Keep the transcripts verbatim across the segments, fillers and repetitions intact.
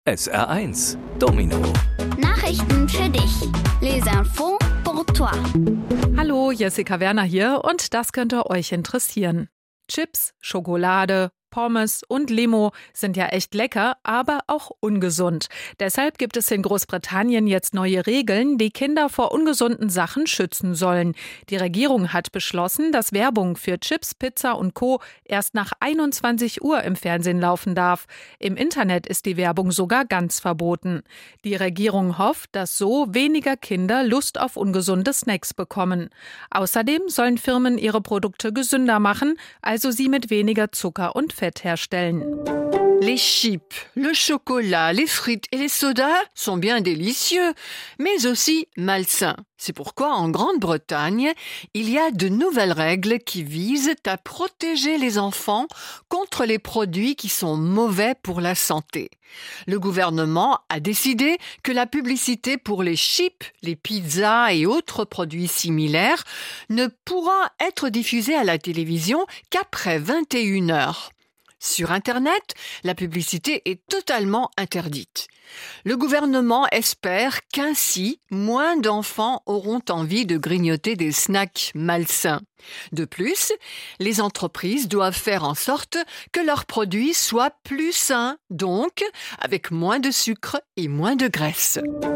S R eins Domino. Nachrichten für dich. Les infos pour toi. Hallo, Jessica Werner hier und das könnte euch interessieren. Chips, Schokolade, Pommes und Limo sind ja echt lecker, aber auch ungesund. Deshalb gibt es in Großbritannien jetzt neue Regeln, die Kinder vor ungesunden Sachen schützen sollen. Die Regierung hat beschlossen, dass Werbung für Chips, Pizza und Co. erst nach einundzwanzig Uhr im Fernsehen laufen darf. Im Internet ist die Werbung sogar ganz verboten. Die Regierung hofft, dass so weniger Kinder Lust auf ungesunde Snacks bekommen. Außerdem sollen Firmen ihre Produkte gesünder machen, also sie mit weniger Zucker und Fett herstellen. Les chips, le chocolat, les frites et les sodas sont bien délicieux, mais aussi malsains. C'est pourquoi en Grande-Bretagne, il y a de nouvelles règles qui visent à protéger les enfants contre les produits qui sont mauvais pour la santé. Le gouvernement a décidé que la publicité pour les chips, les pizzas et autres produits similaires ne pourra être diffusée à la télévision qu'après vingt et une heures. Sur Internet, la publicité est totalement interdite. Le gouvernement espère qu'ainsi, moins d'enfants auront envie de grignoter des snacks malsains. De plus, les entreprises doivent faire en sorte que leurs produits soient plus sains, donc avec moins de sucre et moins de graisse.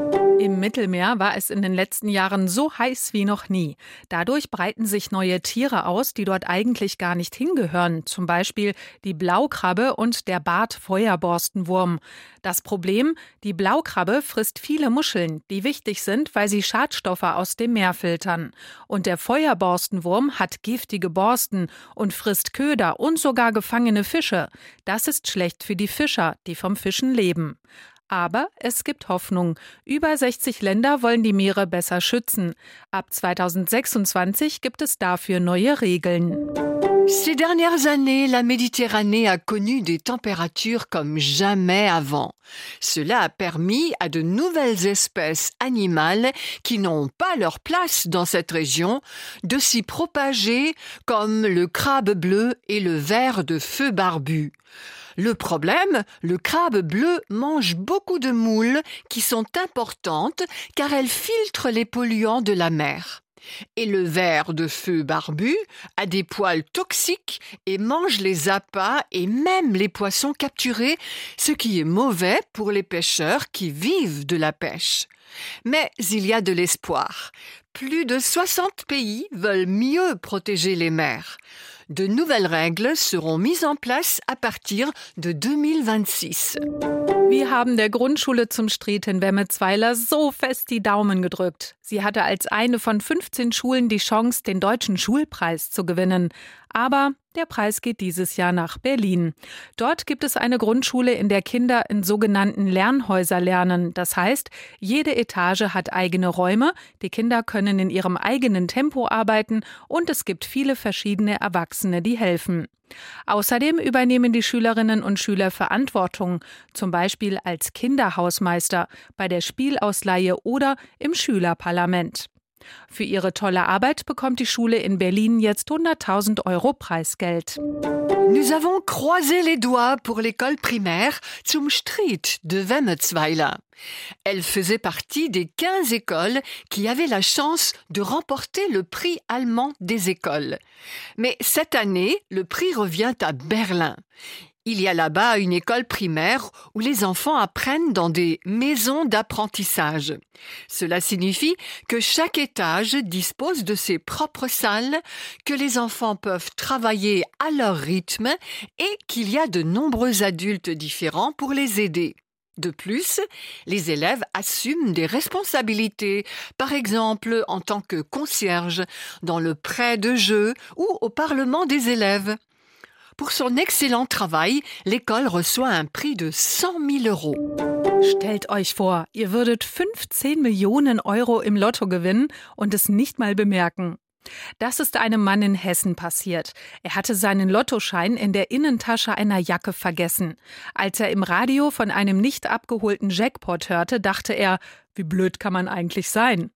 Im Mittelmeer war es in den letzten Jahren so heiß wie noch nie. Dadurch breiten sich neue Tiere aus, die dort eigentlich gar nicht hingehören. Zum Beispiel die Blaukrabbe und der Bartfeuerborstenwurm. Das Problem: Die Blaukrabbe frisst viele Muscheln, die wichtig sind, weil sie Schadstoffe aus dem Meer filtern. Und der Feuerborstenwurm hat giftige Borsten und frisst Köder und sogar gefangene Fische. Das ist schlecht für die Fischer, die vom Fischen leben. Aber es gibt Hoffnung. Über sechzig Länder wollen die Meere besser schützen. Ab zweitausendsechsundzwanzig gibt es dafür neue Regeln. Ces dernières années, la Méditerranée a connu des températures comme jamais avant. Cela a permis à de nouvelles espèces animales qui n'ont pas leur place dans cette région de s'y propager, comme le crabe bleu et le ver de feu barbu. Le problème, le crabe bleu mange beaucoup de moules qui sont importantes car elles filtrent les polluants de la mer. Et le ver de feu barbu a des poils toxiques et mange les appâts et même les poissons capturés, ce qui est mauvais pour les pêcheurs qui vivent de la pêche. Mais il y a de l'espoir. Plus de soixante pays veulent mieux protéger les mers. De nouvelles règles seront mises en place à partir de zweitausendsechsundzwanzig. Wir haben der Grundschule zum Striet in Wemmelsweiler so fest die Daumen gedrückt. Sie hatte als eine von fünfzehn Schulen die Chance, den Deutschen Schulpreis zu gewinnen. Aber der Preis geht dieses Jahr nach Berlin. Dort gibt es eine Grundschule, in der Kinder in sogenannten Lernhäuser lernen. Das heißt, jede Etage hat eigene Räume, die Kinder können in ihrem eigenen Tempo arbeiten und es gibt viele verschiedene Erwachsene, die helfen. Außerdem übernehmen die Schülerinnen und Schüler Verantwortung, zum Beispiel als Kinderhausmeister, bei der Spielausleihe oder im Schülerparlament. Für ihre tolle Arbeit bekommt die Schule in Berlin jetzt hunderttausend Euro Preisgeld. Nous avons croisé les doigts pour l'école primaire zum Striet de Wemmelsweiler. Elle faisait partie des quinze écoles qui avaient la chance de remporter le prix allemand des écoles. Mais cette année, le prix revient à Berlin. Il y a là-bas une école primaire où les enfants apprennent dans des maisons d'apprentissage. Cela signifie que chaque étage dispose de ses propres salles, que les enfants peuvent travailler à leur rythme et qu'il y a de nombreux adultes différents pour les aider. De plus, les élèves assument des responsabilités, par exemple en tant que concierge, dans le prêt de jeux ou au parlement des élèves. Pour son excellent travail, l'école reçoit un prix de cent mille euros. Stellt euch vor, ihr würdet fünfzehn Millionen Euro im Lotto gewinnen und es nicht mal bemerken. Das ist einem Mann in Hessen passiert. Er hatte seinen Lottoschein in der Innentasche einer Jacke vergessen. Als er im Radio von einem nicht abgeholten Jackpot hörte, dachte er, wie blöd kann man eigentlich sein?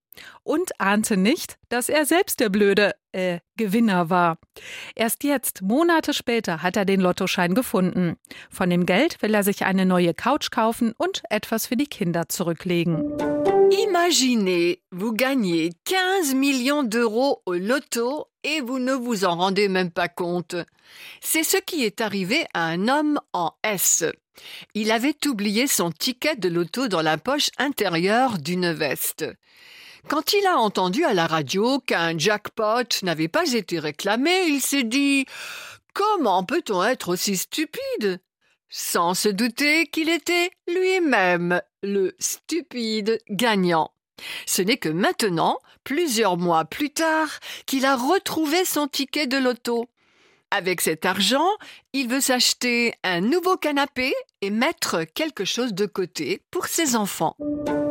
und ahnte nicht, dass er selbst der blöde äh, Gewinner war. Erst jetzt, Monate später, hat er den Lottoschein gefunden. Von dem Geld will er sich eine neue Couch kaufen und etwas für die Kinder zurücklegen. Imaginez, vous gagnez quinze millions d'euros au loto et vous ne vous en rendez même pas compte. C'est ce qui est arrivé à un homme en S. Il avait oublié son ticket de loto dans la poche intérieure d'une veste. Quand il a entendu à la radio qu'un jackpot n'avait pas été réclamé, il s'est dit « Comment peut-on être aussi stupide ?» sans se douter qu'il était lui-même le stupide gagnant. Ce n'est que maintenant, plusieurs mois plus tard, qu'il a retrouvé son ticket de loto. Avec cet argent, il veut s'acheter un nouveau canapé et mettre quelque chose de côté pour ses enfants.